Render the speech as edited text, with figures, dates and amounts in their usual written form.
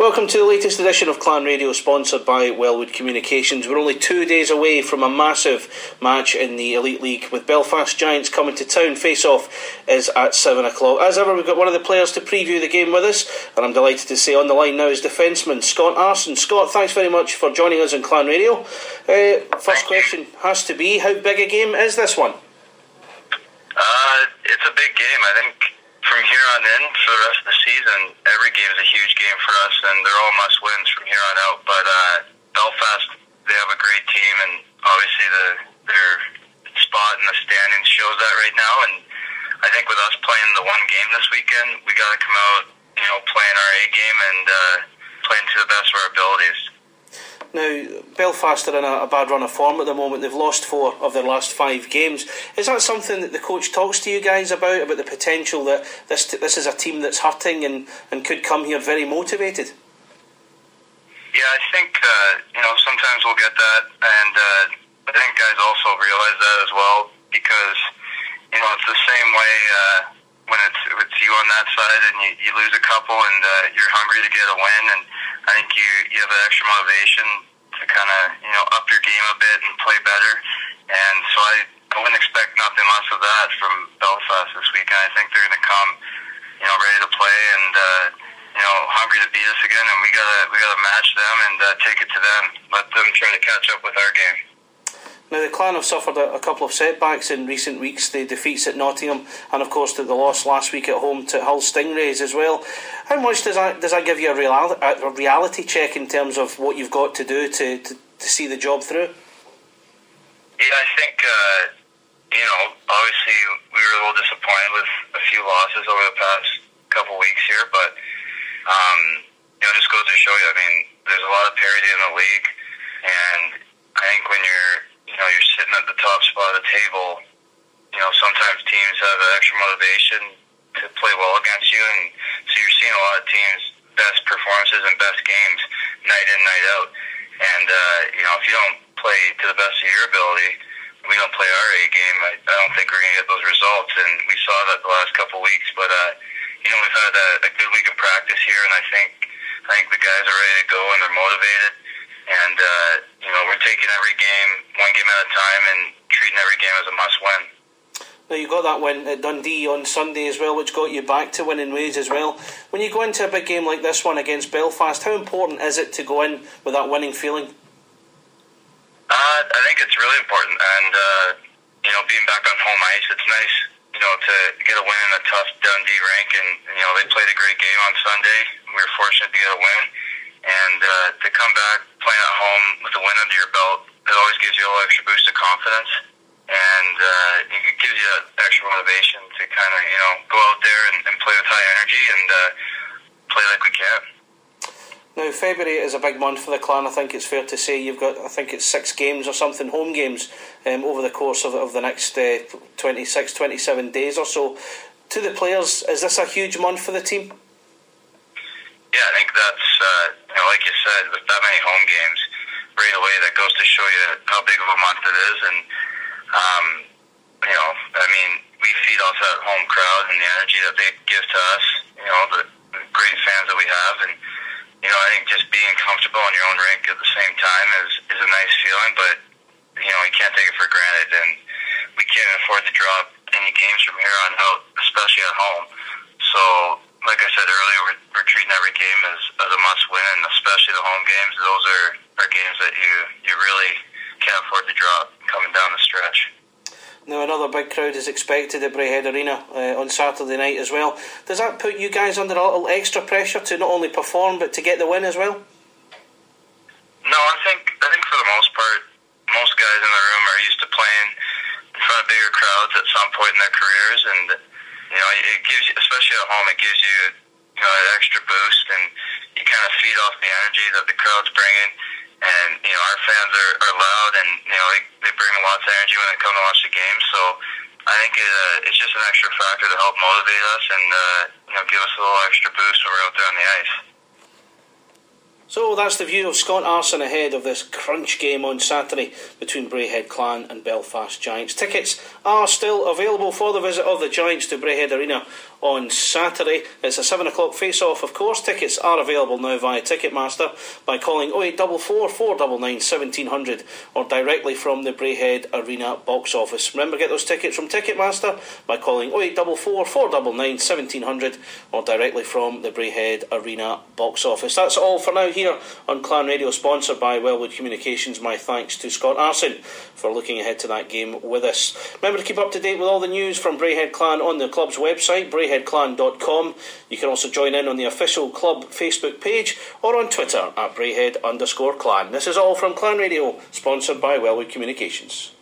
Welcome to the latest edition of Clan Radio, sponsored by Wellwood Communications. We're only 2 days away from a massive match in the Elite League, with Belfast Giants coming to town. Face-off is at 7 o'clock. As ever, we've got one of the players to preview the game with us, and I'm delighted to say on the line now is defenceman Scott Arson. Scott, thanks very much for joining us on Clan Radio. First question has to be, how big a game is this one? It's a big game. I think from here on in, for the rest of the season, every game is a huge game for us, and they're all must-wins from here on out. But Belfast, they have a great team, and obviously their spot in the standings shows that right now. And I think with us playing the one game this weekend, we got to come out, playing our A game and playing to the best of our abilities. Now, Belfast are in a bad run of form at the moment. They've lost 4 of their last 5 games. Is that something that the coach talks to you guys about the potential that this is a team that's hurting and could come here very motivated? Yeah, I think, sometimes we'll get that, and I think guys also realize that as well, because, it's the same way when it's you on that side and you lose a couple and you're hungry to get a win, and I think you have that extra motivation to kind of, up your game a bit and play better. And so I wouldn't expect nothing less of that from Belfast this weekend. I think they're going to come, ready to play and, hungry to beat us again. And we gotta match them and take it to them. Let them try to catch up with our game. Now, the Clan have suffered a couple of setbacks in recent weeks. The defeats at Nottingham, and of course the loss last week at home to Hull Stingrays as well. How much does that give you a reality check in terms of what you've got to do to see the job through? Yeah, I think obviously we were a little disappointed with a few losses over the past couple weeks here, but just goes to show you. I mean, there's a lot of parity in the league, and I think when you're sitting at the top spot of the table, sometimes teams have an extra motivation to play well against you, and so you're seeing a lot of teams' best performances and best games night in, night out. And, if you don't play to the best of your ability, we don't play our A game, I don't think we're going to get those results, and we saw that the last couple of weeks. But, we've had a good week of practice here, and I think the guys are ready to go, and they're motivated. And, we're taking every game, one game at a time, and treating every game as a must-win. Now, you got that win at Dundee on Sunday as well, which got you back to winning ways as well. When you go into a big game like this one against Belfast, how important is it to go in with that winning feeling? I think it's really important, and being back on home ice, it's nice, to get a win in a tough Dundee rink, and they played a great game on Sunday. We were fortunate to get a win, and to come back playing at home with a win under your belt, it always gives you a little extra boost of confidence, and it gives you that extra motivation to kind of go out there and play with high energy and play like we can. Now, February is a big month for the Clan. I think it's fair to say you've got, 6 games or something, home games, over the course of the next 26, 27 days or so. To the players, is this a huge month for the team? Yeah, I think that's, like you said, with that many home games, right away, that goes to show you how big of a month it is. And, we feed off that home crowd and the energy that they give to us, the great fans that we have. And, I think just being comfortable in your own rink at the same time is a nice feeling, but, you can't take it for granted. And we can't afford to drop any games from here on out, especially at home. So, like I said earlier, we're treating every game as a must-win, and especially the home games. Those are games that you really can't afford to drop coming down the stretch. Now, another big crowd is expected at Braehead Arena on Saturday night as well. Does that put you guys under a little extra pressure to not only perform but to get the win as well? No, I think for the most part, most guys in the room are used to playing in front of bigger crowds at some point in their careers, and it gives you, especially at home, it gives you an extra boost, and you kind of feed off the energy that the crowd's bringing. And our fans are loud, and they bring lots of energy when they come to watch the game. So I think it's just an extra factor to help motivate us and give us a little extra boost when we're out there on the ice. So that's the view of Scott Arson ahead of this crunch game on Saturday between Braehead Clan and Belfast Giants. Tickets are still available for the visit of the Giants to Braehead Arena on Saturday. It's a 7 o'clock face-off, of course. Tickets are available now via Ticketmaster by calling 0844 499 1700 or directly from the Braehead Arena box office. Remember, get those tickets from Ticketmaster by calling 0844 499 1700 or directly from the Braehead Arena box office. That's all for now here on Clan Radio, sponsored by Wellwood Communications. My thanks to Scott Arson for looking ahead to that game with us. Remember to keep up to date with all the news from Braehead Clan on the club's website, braeheadclan.com. You can also join in on the official club Facebook page or on Twitter at Braehead_Clan. This is all from Clan Radio, sponsored by Wellwood Communications.